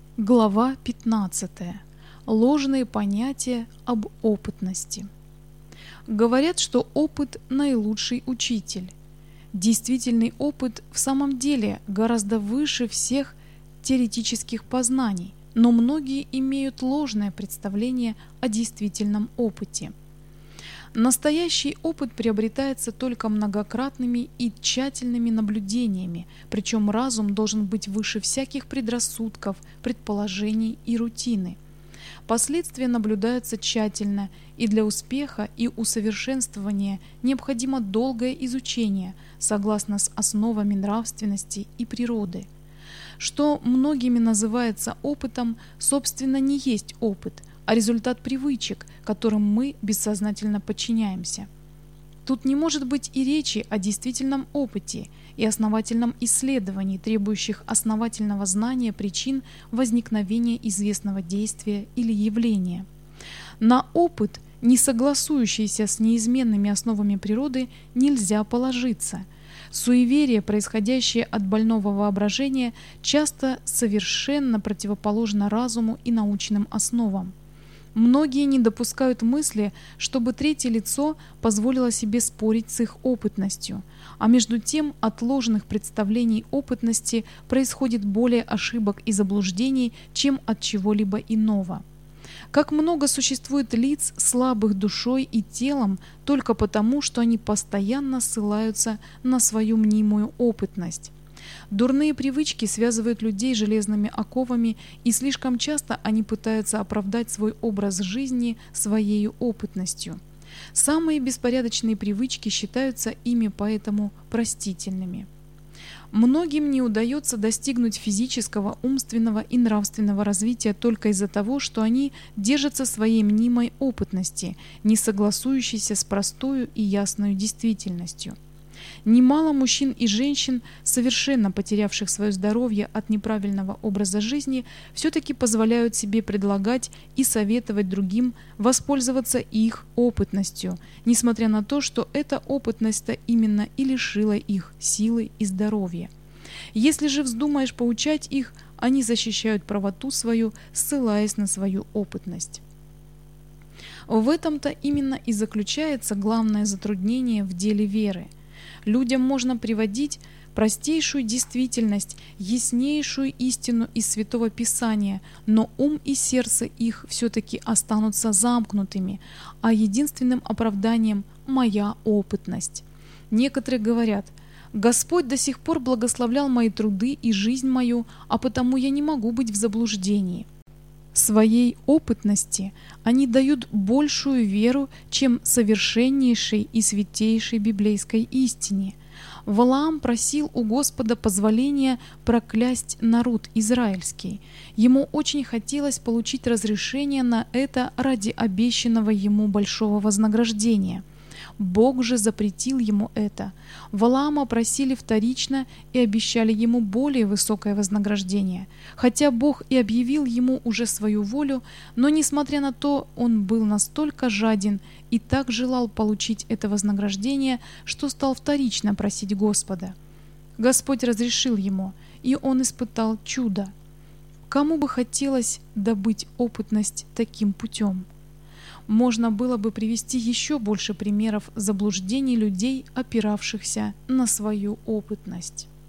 Глава 15. Ложные понятия об опытности. Говорят, что опыт – наилучший учитель. Действительный опыт в самом деле гораздо выше всех теоретических познаний, но многие имеют ложное представление о действительном опыте. Настоящий опыт приобретается только многократными и тщательными наблюдениями, причем разум должен быть выше всяких предрассудков, предположений и рутины. Последствия наблюдаются тщательно, и для успеха и усовершенствования необходимо долгое изучение, согласно с основами нравственности и природы. Что многими называется опытом, собственно, не есть опыт, а результат привычек, которым мы бессознательно подчиняемся. Тут не может быть и речи о действительном опыте и основательном исследовании, требующих основательного знания причин возникновения известного действия или явления. На опыт, не согласующийся с неизменными основами природы, нельзя положиться. Суеверие, происходящее от больного воображения, часто совершенно противоположно разуму и научным основам. Многие не допускают мысли, чтобы третье лицо позволило себе спорить с их опытностью, а между тем от ложных представлений опытности происходит более ошибок и заблуждений, чем от чего-либо иного. Как много существует лиц, слабых душой и телом, только потому, что они постоянно ссылаются на свою мнимую опытность. Дурные привычки связывают людей железными оковами, и слишком часто они пытаются оправдать свой образ жизни своей опытностью. Самые беспорядочные привычки считаются ими поэтому простительными. Многим не удается достигнуть физического, умственного и нравственного развития только из-за того, что они держатся своей мнимой опытности, не согласующейся с простою и ясною действительностью. Немало мужчин и женщин, совершенно потерявших свое здоровье от неправильного образа жизни, все-таки позволяют себе предлагать и советовать другим воспользоваться их опытностью, несмотря на то, что эта опытность-то именно и лишила их силы и здоровья. Если же вздумаешь поучать их, они защищают правоту свою, ссылаясь на свою опытность. В этом-то именно и заключается главное затруднение в деле веры. Людям можно приводить простейшую действительность, яснейшую истину из Святого Писания, но ум и сердце их все-таки останутся замкнутыми, а единственным оправданием – моя опытность. Некоторые говорят: «Господь до сих пор благословлял мои труды и жизнь мою, а потому я не могу быть в заблуждении». Своей опытности они дают большую веру, чем совершеннейшей и святейшей библейской истине. Валаам просил у Господа позволения проклясть народ израильский. Ему очень хотелось получить разрешение на это ради обещанного ему большого вознаграждения. Бог же запретил ему это. Валаама просили вторично и обещали ему более высокое вознаграждение. Хотя Бог и объявил ему уже свою волю, но, несмотря на то, он был настолько жаден и так желал получить это вознаграждение, что стал вторично просить Господа. Господь разрешил ему, и он испытал чудо. Кому бы хотелось добыть опытность таким путем? Можно было бы привести еще больше примеров заблуждений людей, опиравшихся на свою опытность.